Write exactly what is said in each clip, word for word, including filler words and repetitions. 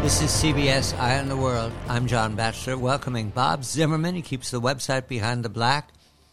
This is C B S Eye on the World. I'm John Batchelor, welcoming Bob Zimmerman. He keeps the website Behind the Black.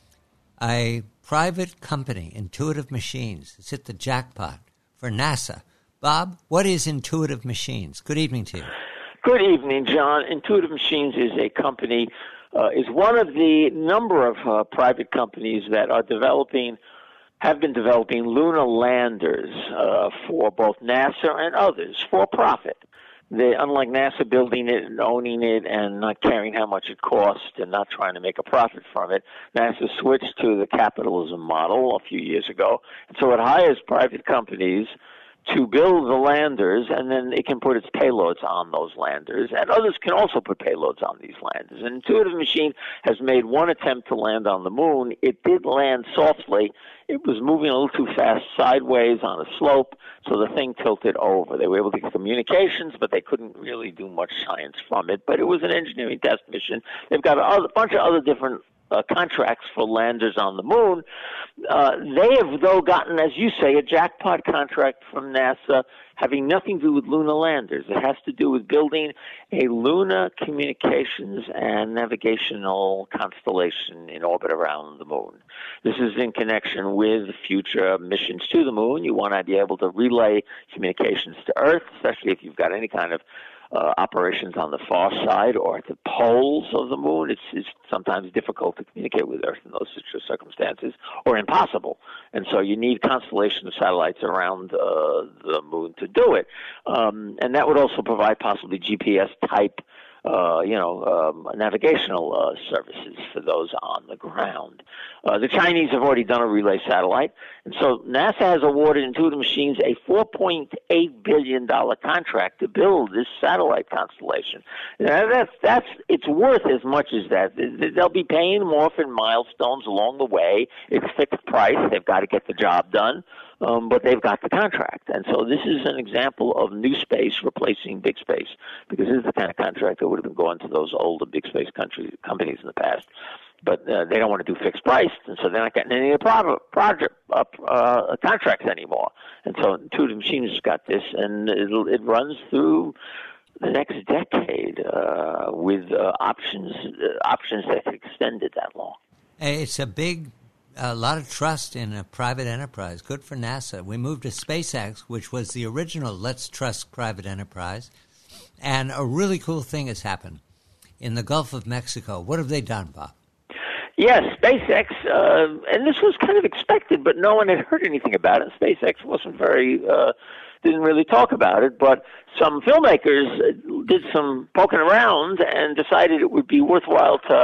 A private company, Intuitive Machines, has hit the jackpot for NASA. Bob, what is Intuitive Machines? Good evening to you. Good evening, John. Intuitive Machines is a company, uh, is one of the number of uh, private companies that are developing, have been developing lunar landers uh, for both NASA and others for profit. They, unlike NASA building it and owning it and not caring how much it costs and not trying to make a profit from it, NASA switched to the capitalism model a few years ago. And so it hires private companies to build the landers, and then it can put its payloads on those landers, and others can also put payloads on these landers. And Intuitive Machine has made one attempt to land on the moon. It did land softly. It was moving a little too fast sideways on a slope, so the thing tilted over. They were able to get communications, but they couldn't really do much science from it. But it was an engineering test mission. They've got a bunch of other different Uh, contracts for landers on the moon. Uh, they have, though, gotten, as you say, a jackpot contract from NASA having nothing to do with lunar landers. It has to do with building a lunar communications and navigational constellation in orbit around the moon. This is in connection with future missions to the moon. You want to be able to relay communications to Earth, especially if you've got any kind of Uh, operations on the far side or at the poles of the moon. It's, it's sometimes difficult to communicate with Earth in those circumstances, or impossible. And so you need constellation of satellites around uh, the moon to do it. Um, and that would also provide possibly G P S type Uh, you know, um, navigational uh, services for those on the ground. Uh, the Chinese have already done a relay satellite, and so NASA has awarded Intuitive Machines a four point eight billion dollars contract to build this satellite constellation. Now, that's, that's, it's worth as much as that. They'll be paying more for milestones along the way. It's fixed price. They've got to get the job done. Um, but they've got the contract. And so this is an example of new space replacing big space, because this is the kind of contract that would have been going to those older big space country, companies in the past. But uh, they don't want to do fixed price, and so they're not getting any of the pro- project uh, uh, contracts anymore. And so Intuitive Machines has got this, and it'll, it runs through the next decade uh, with uh, options uh, options that can extend it that long. It's a big A lot of trust in a private enterprise. Good for NASA. We moved to SpaceX, which was the original Let's Trust Private Enterprise. And a really cool thing has happened in the Gulf of Mexico. What have they done, Bob? Yes, SpaceX, uh, and this was kind of expected, but no one had heard anything about it. SpaceX wasn't very, uh, didn't really talk about it, but some filmmakers did some poking around and decided it would be worthwhile to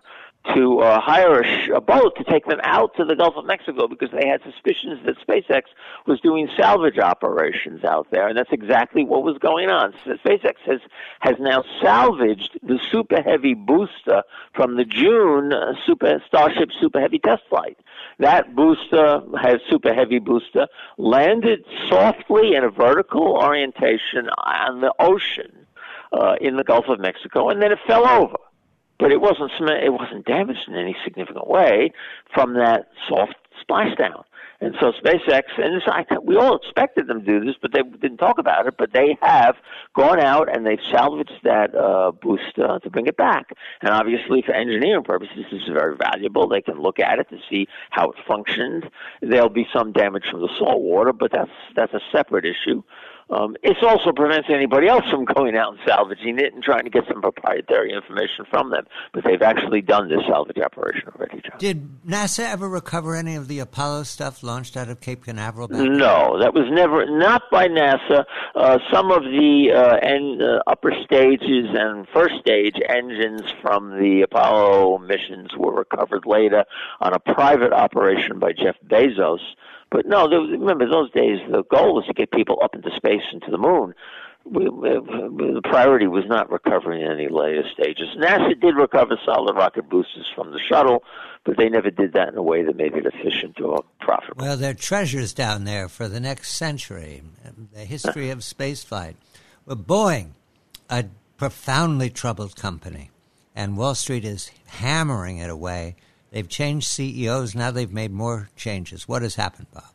to uh, hire a, sh- a boat to take them out to the Gulf of Mexico, because they had suspicions that SpaceX was doing salvage operations out there, and that's exactly what was going on. So SpaceX has, has now salvaged the Super Heavy booster from the June uh, Super Starship Super Heavy test flight. That booster has Super Heavy booster landed softly in a vertical orientation on the ocean uh, in the Gulf of Mexico, and then it fell over. But it wasn't it wasn't damaged in any significant way from that soft splashdown. And so SpaceX, and this, I, we all expected them to do this, but they didn't talk about it, but they have gone out and they've salvaged that uh, booster to bring it back. And obviously for engineering purposes, this is very valuable. They can look at it to see how it functioned. There'll be some damage from the salt water, but that's that's a separate issue. Um, it also prevents anybody else from going out and salvaging it and trying to get some proprietary information from them. But they've actually done this salvage operation already, John. Did NASA ever recover any of the Apollo stuff launched out of Cape Canaveral back No, that was never, not by NASA. Uh, some of the uh, en, uh, upper stages and first stage engines from the Apollo missions were recovered later on a private operation by Jeff Bezos. But no, there was, remember, those days, the goal was to get people up into space and to the moon. We, we, the priority was not recovering any later stages. NASA did recover solid rocket boosters from the shuttle, but they never did that in a way that made it efficient or profitable. Well, there are treasures down there for the next century, the history of spaceflight. Well, Boeing, a profoundly troubled company, and Wall Street is hammering it away. They've changed C E Os. Now they've made more changes. What has happened, Bob?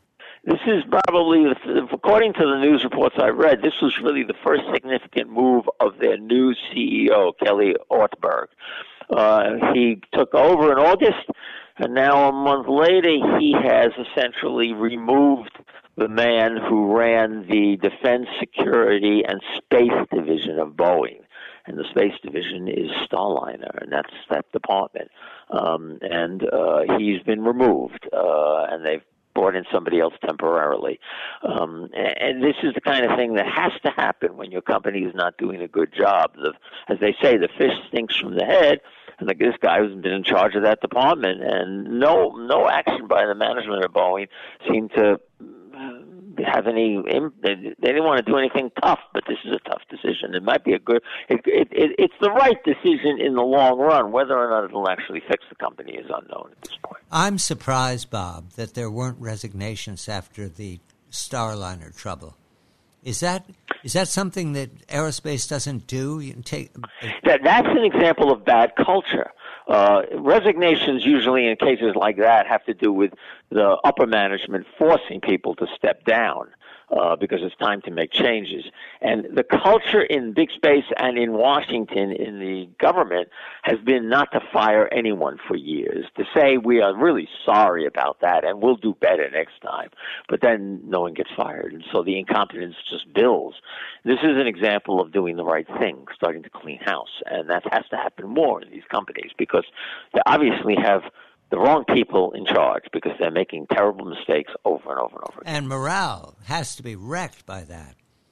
This is probably, according to the news reports I read, this was really the first significant move of their new C E O, Kelly Ortberg. Uh, he took over in August, and now a month later, he has essentially removed the man who ran the Defense, Security, and Space Division of Boeing. And the Space Division is Starliner, and that's that department. Um, and uh, he's been removed, uh, and they've brought in somebody else temporarily. Um, and, and this is the kind of thing that has to happen when your company is not doing a good job. The, as they say, the fish stinks from the head. And like this guy who's been in charge of that department, and no no action by the management of Boeing seemed to have any. They didn't want to do anything tough, but this is a tough decision. It might be a good. It, it, it, it's the right decision in the long run. Whether or not it'll actually fix the company is unknown at this point. I'm surprised, Bob, that there weren't resignations after the Starliner trouble. Is that is that something that aerospace doesn't do? You can take that that's an example of bad culture. Uh, resignations usually in cases like that have to do with the upper management forcing people to step down uh, because it's time to make changes. And the culture in big space and in Washington in the government has been not to fire anyone for years, to say we are really sorry about that and we'll do better next time. But then no one gets fired, and so the incompetence just builds. This is an example of doing the right thing, starting to clean house, and that has to happen more in these companies because they obviously have the wrong people in charge because they're making terrible mistakes over and over and over again. And morale has to be wrecked by that.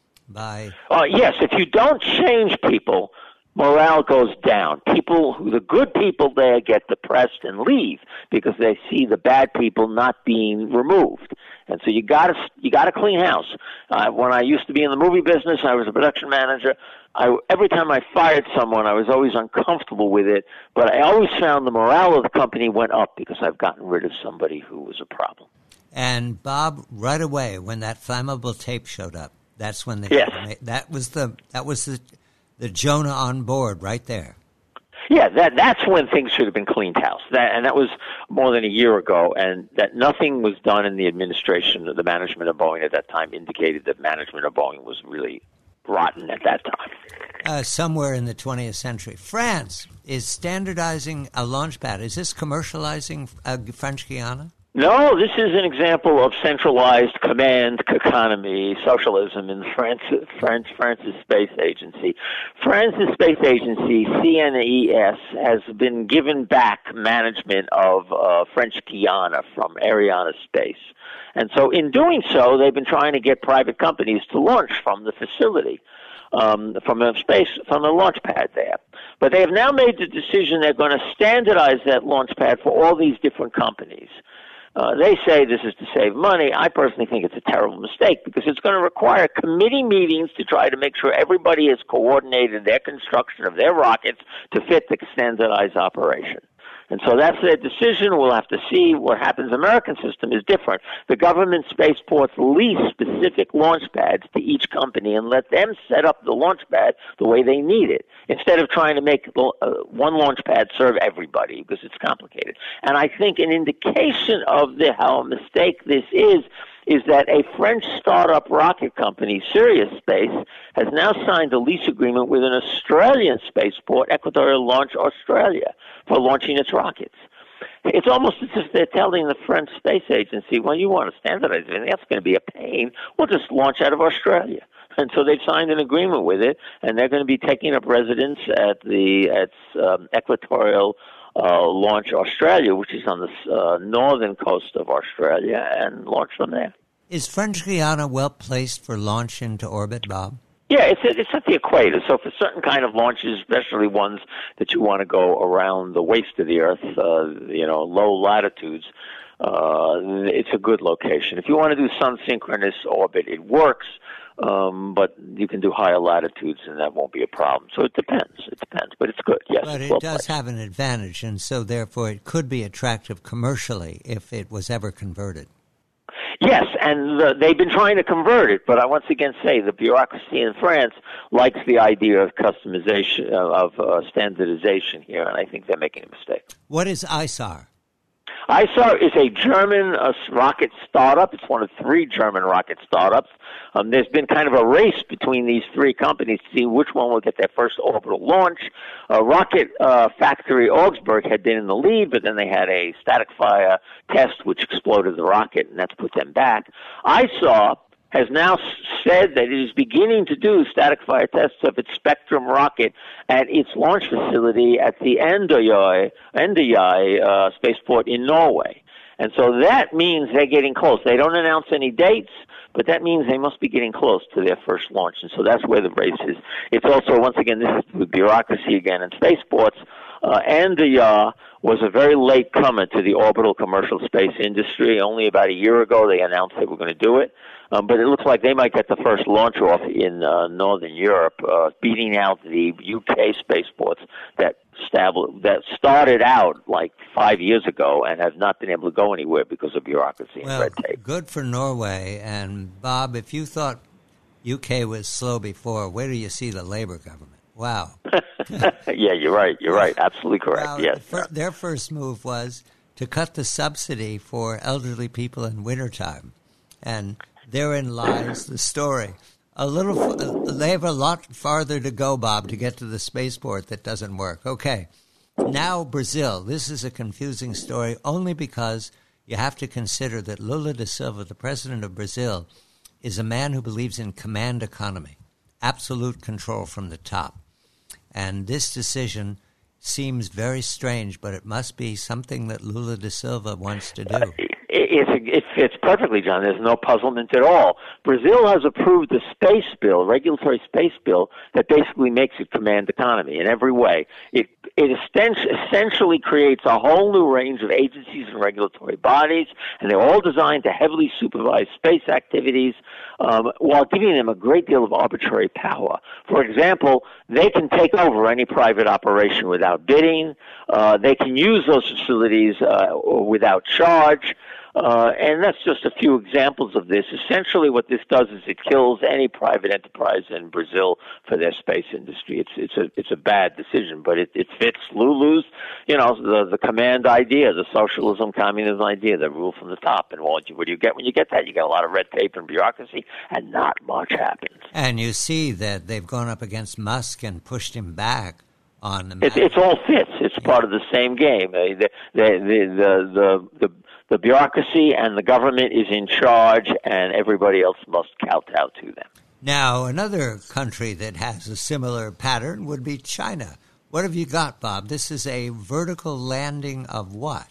By uh, yes, if you don't change people, morale goes down. People, who the good people there get depressed and leave because they see the bad people not being removed. And so you got to you got to clean house. Uh, when I used to be in the movie business, I was a production manager. I, every time I fired someone, I was always uncomfortable with it, but I always found the morale of the company went up because I've gotten rid of somebody who was a problem. And Bob, right away when that flammable tape showed up, that's when they yes. that was the that was the the Jonah on board right there. Yeah, that that's when things should have been cleaned house. That and that was more than a year ago, and that nothing was done in the administration. The management of Boeing at that time indicated that management of Boeing was really rotten at that time. Uh, somewhere in the twentieth century. France is standardizing a launch pad. Is this commercializing uh, French Guiana? No, this is an example of centralized command economy, socialism in France, France, France's space agency. France's space agency, C N E S, has been given back management of uh, French Guiana from Arianespace. And so in doing so, they've been trying to get private companies to launch from the facility, um, from a space, from a launch pad there. But they have now made the decision they're going to standardize that launch pad for all these different companies. Uh, they say this is to save money. I personally think it's a terrible mistake because it's going to require committee meetings to try to make sure everybody has coordinated their construction of their rockets to fit the standardized operation. And so that's their decision. We'll have to see what happens. The American system is different. The government spaceports lease specific launch pads to each company and let them set up the launch pad the way they need it, instead of trying to make uh, one launch pad serve everybody because it's complicated. And I think an indication of the, how a mistake this is is that a French startup rocket company, Sirius Space, has now signed a lease agreement with an Australian spaceport, Equatorial Launch Australia, for launching its rockets. It's almost as if they're telling the French space agency, well, you want to standardize it, that's going to be a pain. We'll just launch out of Australia. And so they've signed an agreement with it, and they're going to be taking up residence at the at um, Equatorial Uh, launch Australia, which is on the uh, northern coast of Australia, and launch from there. Is French Guiana well placed for launch into orbit, Bob? Yeah, it's it's at the equator. So for certain kind of launches, especially ones that you want to go around the waist of the Earth, uh, you know, low latitudes, uh, it's a good location. If you want to do sun-synchronous orbit, it works. Um, but you can do higher latitudes, and that won't be a problem. So it depends. It depends, but it's good. Yes, but it well does placed. have an advantage, and so therefore it could be attractive commercially if it was ever converted. Yes, and uh, they've been trying to convert it, but I once again say the bureaucracy in France likes the idea of customization, of uh, standardization here, and I think they're making a mistake. What is I S A R? ISAR is a German uh, rocket startup. It's one of three German rocket startups. Um, there's been kind of a race between these three companies to see which one will get their first orbital launch. Uh, Rocket uh, Factory Augsburg had been in the lead, but then they had a static fire test which exploded the rocket, and that's put them back. ISAR has now said that it is beginning to do static fire tests of its Spectrum rocket at its launch facility at the Andøya, Andøya uh, spaceport in Norway. And so that means they're getting close. They don't announce any dates, but that means they must be getting close to their first launch. And so that's where the race is. It's also, once again, this is the bureaucracy again in spaceports. Uh, Andøya was a very late comer to the orbital commercial space industry. Only about a year ago they announced they were going to do it. Um, but it looks like they might get the first launch off in uh, Northern Europe, uh, beating out the U K spaceports that stab- that started out like five years ago and have not been able to go anywhere because of bureaucracy and well, red tape. Good for Norway. And, Bob, if you thought U K was slow before, where do you see the Labour government? Wow. Yeah, you're right. You're right. Absolutely correct. Well, yes. For, their first move was to cut the subsidy for elderly people in wintertime. And therein lies the story. A little, they have a lot farther to go, Bob, to get to the spaceport that doesn't work. Okay. Now Brazil. This is a confusing story only because you have to consider that Lula da Silva, the president of Brazil, is a man who believes in command economy, absolute control from the top. And this decision seems very strange, but it must be something that Lula da Silva wants to do. It, it fits perfectly, John. There's no puzzlement at all. Brazil has approved a space bill, regulatory space bill, that basically makes it command economy in every way. It it essentially creates a whole new range of agencies and regulatory bodies, and they're all designed to heavily supervise space activities um, while giving them a great deal of arbitrary power. For example, they can take over any private operation without bidding. Uh, they can use those facilities uh, without charge. Uh, and that's just a few examples of this. Essentially, what this does is it kills any private enterprise in Brazil for their space industry. It's it's a it's a bad decision, but it, it fits Lulu's, you know, the the command idea, the socialism, communism idea, the rule from the top. And what you, what do you get when you get that? You get a lot of red tape and bureaucracy, and not much happens. And you see that they've gone up against Musk and pushed him back on the. It, it's all fits. It's yeah. part of the same game. The the the the the, the The bureaucracy and the government is in charge, and everybody else must kowtow to them. Now, another country that has a similar pattern would be China. What have you got, Bob? This is a vertical landing of what?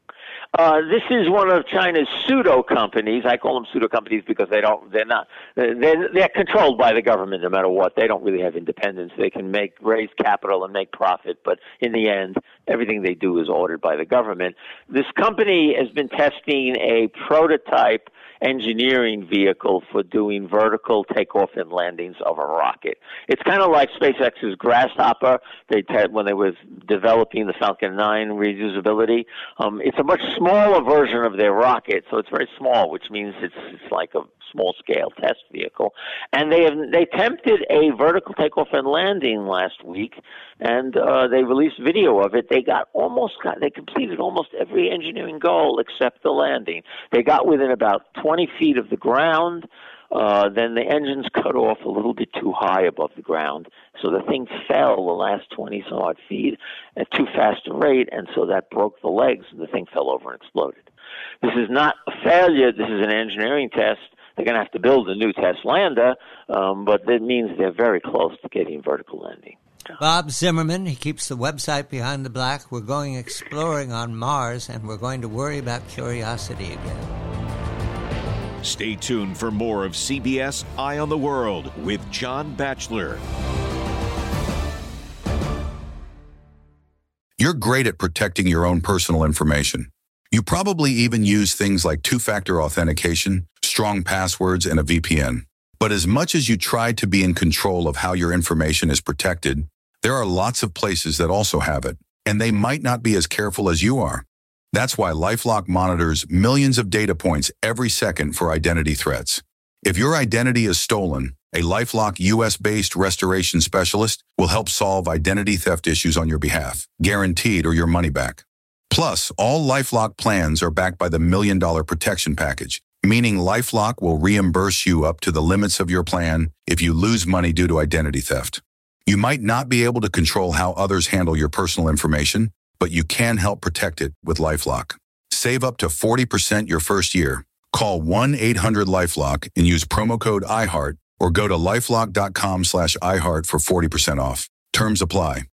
Uh, this is one of China's pseudo companies. I call them pseudo companies because they don't. They're not. They're, they're controlled by the government no matter what. They don't really have independence. They can make raise capital and make profit, but in the end, everything they do is ordered by the government. This company has been testing a prototype engineering vehicle for doing vertical takeoff and landings of a rocket. It's kind of like SpaceX's Grasshopper. They te- when they was developing the Falcon nine reusability. Um, it's a much smaller version of their rocket, so it's very small, which means it's it's like a small-scale test vehicle. And they have they attempted a vertical takeoff and landing last week, and uh, they released video of it. They got almost got they completed almost every engineering goal except the landing. They got within about twenty feet of the ground. Uh, then the engines cut off a little bit too high above the ground, so the thing fell the last twenty some odd feet at too fast a rate, and so that broke the legs, and the thing fell over and exploded. This is not a failure. This is an engineering test. They're going to have to build a new test lander, um, but that means they're very close to getting vertical landing. Bob Zimmerman, he keeps the website Behind the Black. We're going exploring on Mars, and we're going to worry about Curiosity again. Stay tuned for more of C B S Eye on the World with John Batchelor. You're great at protecting your own personal information. You probably even use things like two-factor authentication, strong passwords, and a V P N. But as much as you try to be in control of how your information is protected, there are lots of places that also have it, and they might not be as careful as you are. That's why LifeLock monitors millions of data points every second for identity threats. If your identity is stolen, a LifeLock U S-based restoration specialist will help solve identity theft issues on your behalf, guaranteed or your money back. Plus, all LifeLock plans are backed by the Million Dollar Protection Package, meaning LifeLock will reimburse you up to the limits of your plan if you lose money due to identity theft. You might not be able to control how others handle your personal information, but you can help protect it with LifeLock. Save up to forty percent your first year. Call one eight hundred LifeLock and use promo code iHeart or go to lifelock dot com slash iHeart for forty percent off. Terms apply.